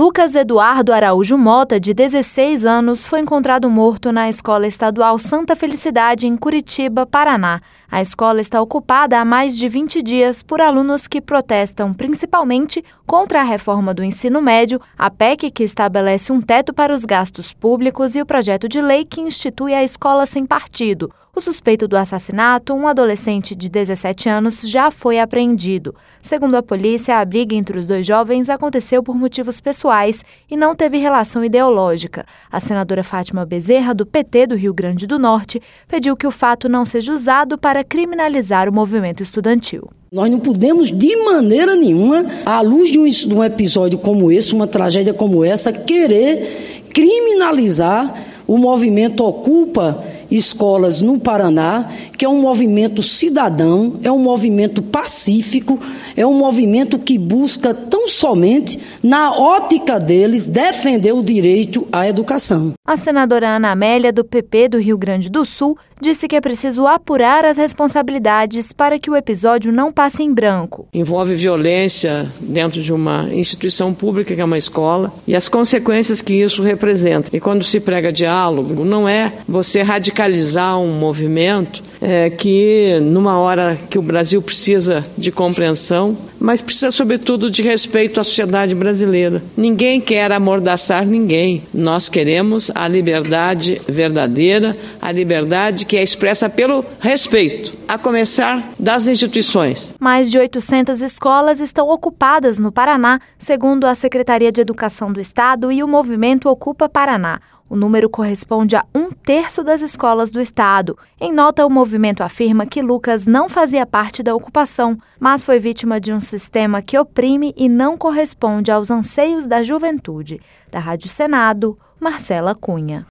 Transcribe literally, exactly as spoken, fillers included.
Lucas Eduardo Araújo Mota, de dezesseis anos, foi encontrado morto na Escola Estadual Santa Felicidade, em Curitiba, Paraná. A escola está ocupada há mais de vinte dias por alunos que protestam principalmente contra a reforma do ensino médio, a P E C que estabelece um teto para os gastos públicos e o projeto de lei que institui a escola sem partido. O suspeito do assassinato, um adolescente de dezessete anos, já foi apreendido. Segundo a polícia, a briga entre os dois jovens aconteceu por motivos pessoais e não teve relação ideológica. A senadora Fátima Bezerra, do P T do Rio Grande do Norte, pediu que o fato não seja usado para criminalizar o movimento estudantil. Nós não podemos, de maneira nenhuma, à luz de um, de um episódio como esse, uma tragédia como essa, querer criminalizar o movimento Ocupa Escolas no Paraná, que é um movimento cidadão, é um movimento pacífico, é um movimento que busca tão somente, na ótica deles, defender o direito à educação. A senadora Ana Amélia, do P P do Rio Grande do Sul, disse que é preciso apurar as responsabilidades para que o episódio não passe em branco. Envolve violência dentro de uma instituição pública, que é uma escola, e as consequências que isso representa. E quando se prega diálogo, não é você radicalizar um movimento é, que, numa hora que o Brasil precisa de compreensão, mas precisa, sobretudo, de respeito à sociedade brasileira. Ninguém quer amordaçar ninguém. Nós queremos a liberdade verdadeira, a liberdade que é expressa pelo respeito, a começar das instituições. Mais de oitocentas escolas estão ocupadas no Paraná, segundo a Secretaria de Educação do Estado e o movimento Ocupa Paraná. O número corresponde a um terço das escolas do estado. Em nota, o movimento afirma que Lucas não fazia parte da ocupação, mas foi vítima de um sistema que oprime e não corresponde aos anseios da juventude. Da Rádio Senado, Marcela Cunha.